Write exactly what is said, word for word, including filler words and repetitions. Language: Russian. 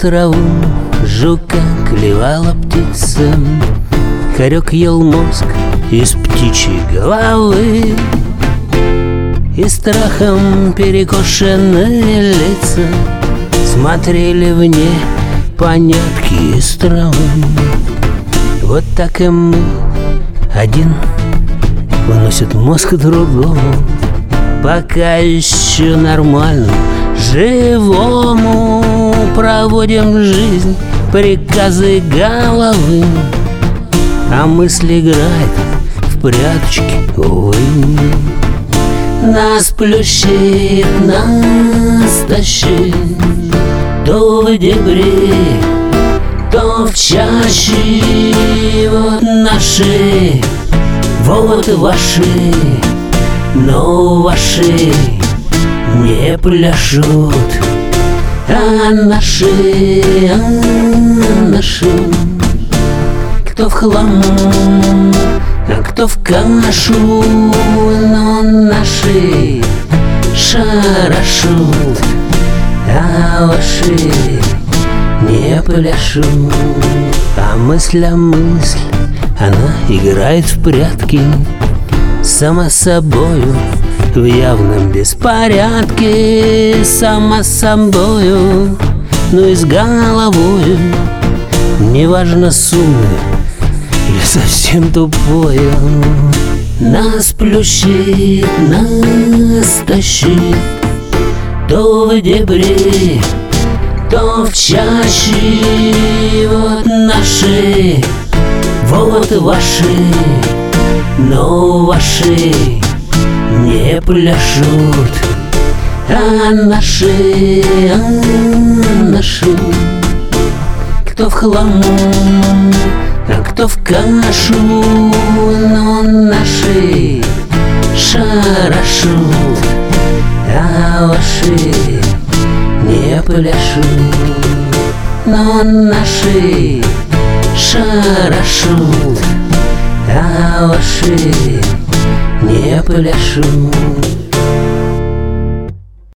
траву, жука клевала птица, хорек ел мозг из птичьей головы, и страхом перекошенные лица смотрели в непонятки из травы. Вот так и мы, один выносит мозг другому, пока еще нормально живому проводим жизнь приказы головы, а мысль играет в пряточки, увы. Нас плющит, нас тащит то в дебри, то в чаще. Вот наши, вот ваши, но ваши не пляшут, а наши, а наши, кто в хлам, а кто в кашу, но наши шарашут, а ваши не пляшут. А мысль, а мысль, она играет в прятки сама собою, в явном беспорядке, сама собою, но и с головою, неважно сумную или совсем тупою. Нас плющит, нас тащит то в дебри, то в чаще. Вот наши, вот ваши, но ваши не пляшут, а наши, а наши, кто в хлам, а кто в кашу, но наши шарашут, а ваши не пляшут, но наши шарашут, а ваши не пляшут.